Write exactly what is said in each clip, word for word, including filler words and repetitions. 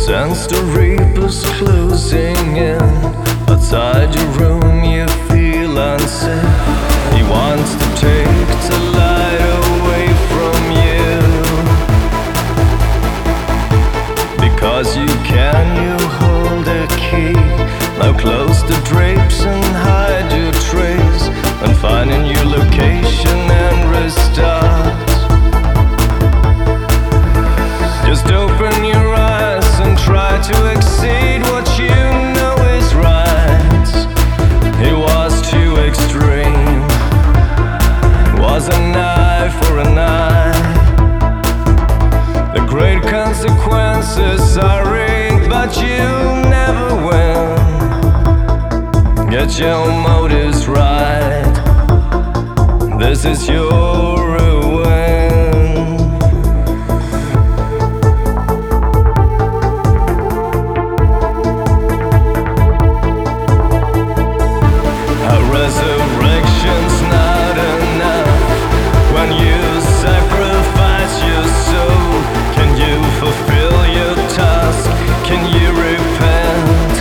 Sense the reapers closing in. Outside your room you feel unsafe. He wants to take the light away from you. Because you can, you hold a key. Now close the drapes and hide your trace, and find a new location and restart. Just open your eyes and try to exceed what you know is right. It was too extreme. Was an eye for an eye. The great consequences are rigged, but you never win. Get your motives right. This is your ruin. A resurrection's not enough. When you sacrifice your soul, can you fulfill your task? Can you repent?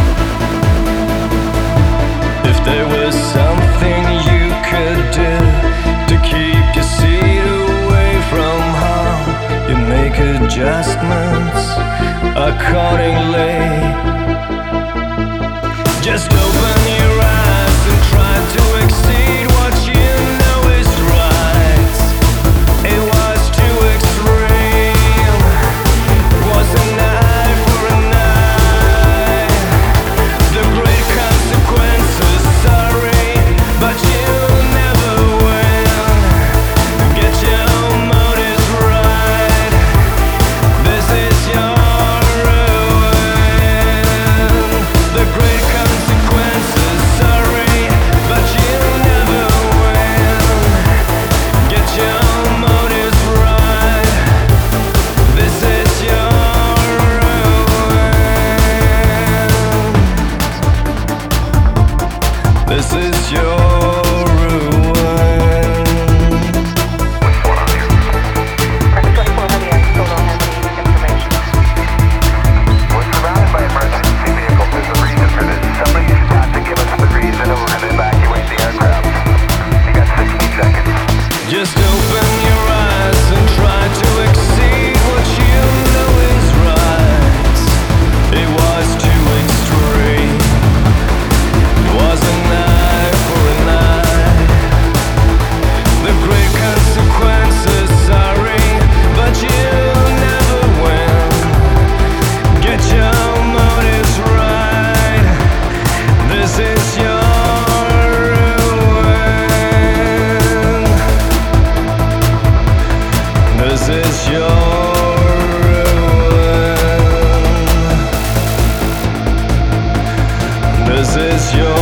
If there was something you could do to keep your seed away from harm, you make adjustments accordingly. Just open your eyes and try to exceed what you know is right. It was too extreme. It was an eye for an eye. The great consequences, sorry, but you never win. Get your motives right. This is your ruin. The great consequences, sorry, but you never win. Get your motives right. This is your ruin. This is your ruin. Successful heavy, I still don't have any information. We're surrounded by emergency vehicles. There's a reason for this. Somebody's got to give us the reason or we're going to evacuate the aircraft. You got sixty seconds. Just open your eyes and try to exceed what you know is right. It was too extreme. It was an eye for an eye. The great consequences, sorry, but you never win. Get your motives right. This is your ruin. This is your ruin. This is your